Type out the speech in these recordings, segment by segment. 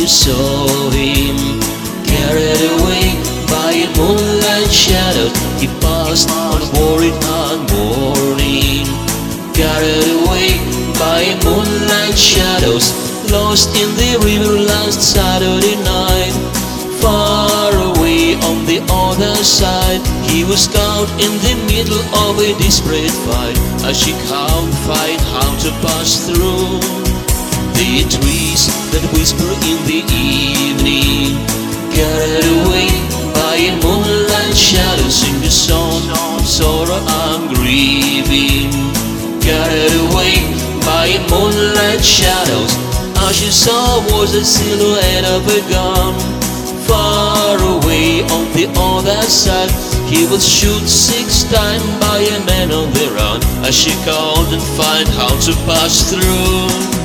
saw him carried away by a moonlight shadow. He passed unworried and mourning, carried away by moonlight shadows, lost in the river last Saturday night. Far away on the other side, he was caught in the middle of a desperate fight, as she can't find how to pass through the trees that whisper in the evening, carried away by a moonlight shadow, sing the song of sorrow and grieving, carried away by moonlight shadows. All she saw was the silhouette of a gun. Far away on the other side, he was shot 6 times by a man on the run, as she couldn't find how to pass through.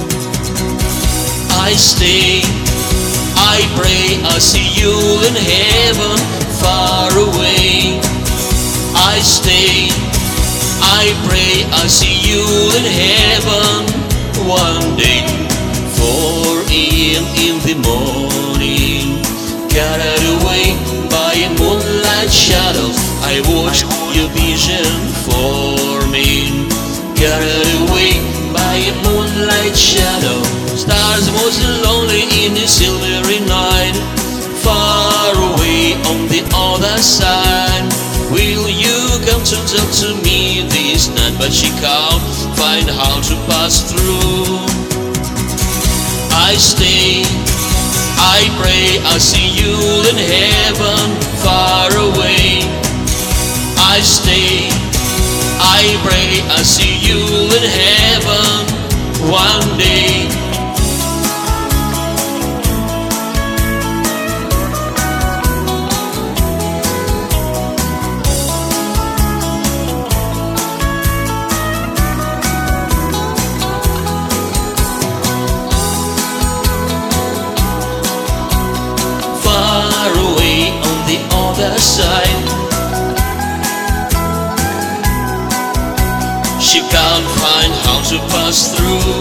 I stay, I pray, I see you in heaven, far away. I stay, I pray, I see you in heaven one day. 4 a.m. in the morning, carried away by a moonlight shadow, I watched your vision forming, carried away by a moonlight shadow. Stars was lonely in the silvery night, far away on the other side. Will you come to talk to me this night? But she can't find how to pass through. I stay, I pray, I see you in heaven, far away. I stay, I pray, I see you in heaven one day. Side, she can't find how to pass through.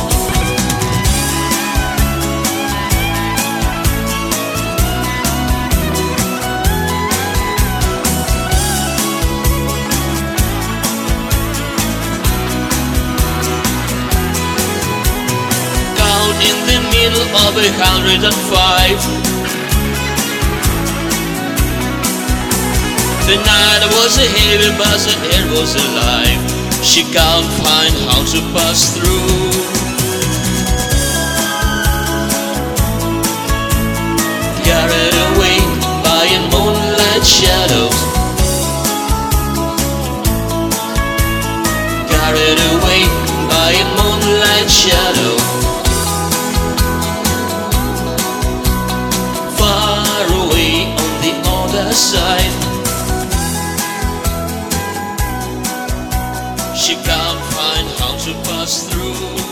Caught in the middle of 105. The night was heavy, but the air was alive. She can't find how to pass through. Carried away by a moonlight shadow, carried away by a moonlight shadow. Far away on the other side, she can't find how to pass through.